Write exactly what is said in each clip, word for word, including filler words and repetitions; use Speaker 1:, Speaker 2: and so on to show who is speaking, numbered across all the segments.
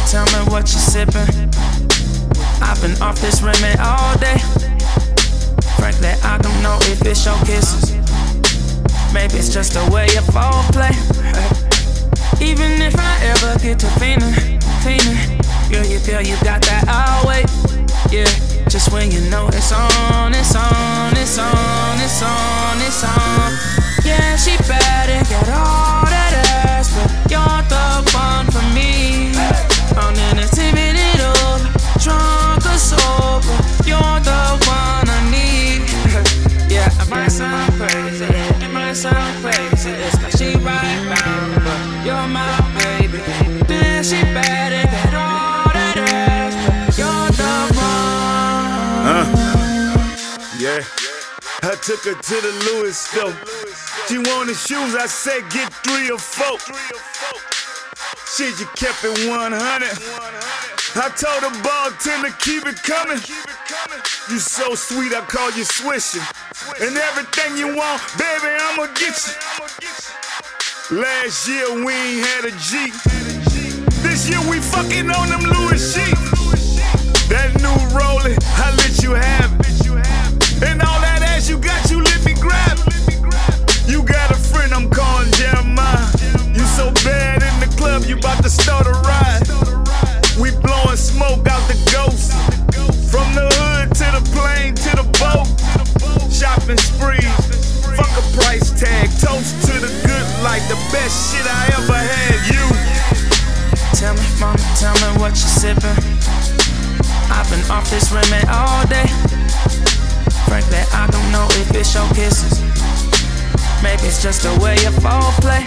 Speaker 1: tell me what you sippin'. I've been off this Remy all day. Frankly, I don't know if it's your kisses. Maybe it's just a way of foreplay. Even if I ever get to fiendin', fiendin', girl, you feel you got that I'll wait. Yeah, just when you know it's on, it's on, it's on, it's on, it's on. Yeah, she bad and got all that ass, but you're the one for me. On an intimate over, drunk or sober, you're the one I need. Yeah, it might sound crazy, it might sound crazy. It's like she right round, but you're my baby. Then she bad and got all that ass, but you're the one.
Speaker 2: Uh, yeah, I took her to the Louis store. She wanted shoes, I said get three or four. Shit, you kept it one hundred. I told the bartender keep it coming. You so sweet, I call you Swisher. And everything you want, baby, I'ma get you. Last year we ain't had a G. This year we fucking on them Louis sheets. That new rolling, I let you have it. And all that ass you got, you let me grab it. You got a friend, I'm calling Jeremiah. You so bad in the club, you bout to start a ride. We blowing smoke out the ghost. From the hood to the plane to the boat. Shopping sprees, fuck a price tag. Toast to the good life, the best shit I ever had. You
Speaker 1: tell me, mama, tell me what you sippin'. I've been off this Remy all day. Frankly, I don't know if it's your kisses. Maybe it's just a way of foreplay.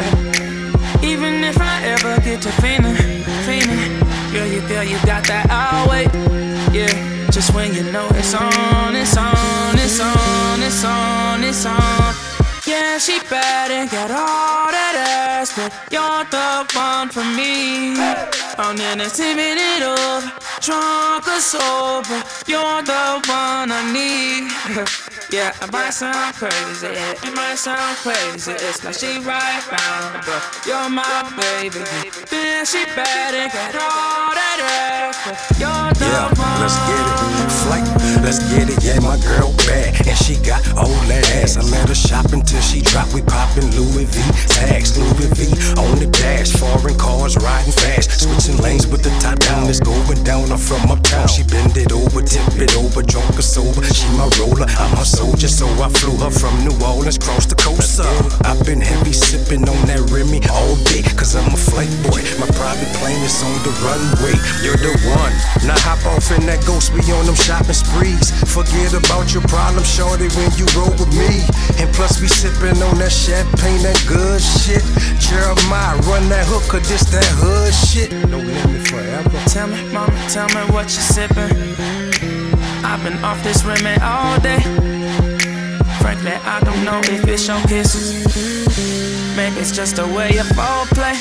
Speaker 1: Even if I ever get to fiendin', fiendin', girl, you feel you got that I'll wait. Yeah, just when you know it's on, it's on, it's on, it's on, it's on. Yeah, she bad and got all that ass, but you're the one for me. On an intimate over, drunk or sober, you're the one I need. Yeah, it might sound crazy, it might sound crazy. It's like she right round, but you're my baby. Then she bad and got all that ass, but you're the
Speaker 3: yeah,
Speaker 1: one.
Speaker 3: Let's get it, flight, let's get it. Yeah, my girl bad, and she got all that ass. I let her shop until she drop. We poppin' Louis V, tags Louis V on the dash. Foreign cars riding fast, switching lanes with the top down. It's going down. I'm from uptown. She bend it over, tip it over, drunk or sober. She my roller, I'm her soldier, so I flew her from New Orleans across the coast. Uh, I've been heavy sipping on that Remy all day, cause I'm a flight boy. My private plane is on the runway. You're the one. Now hop off in that ghost, we on them shopping sprees. Forget about your problems, shorty, when you roll with me. And plus we sipping on that champagne, that good shit. Jeremiah, run that hooker, this that hood shit. No limit forever.
Speaker 1: Tell me, mama, tell me what you sippin'. I've been off this Remy all day. Frankly, I don't know if it's your kisses. Maybe it's just a way of foreplay.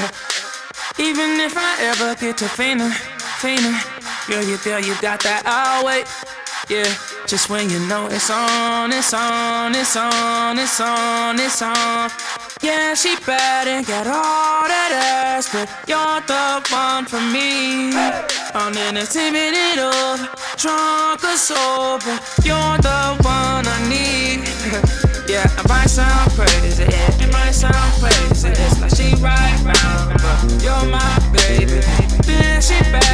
Speaker 1: Even if I ever get to fiendin', fiendin', girl, you feel you got that I'll wait. Yeah, just when you know it's on, it's on, it's on, it's on, it's on. Yeah, she bad and got all that ass, but you're the one for me. On an intimate over, drunk or sober, you're the one I need. Yeah, it might sound crazy, it might sound crazy. It's like she right round, but you're my baby. Then she bad.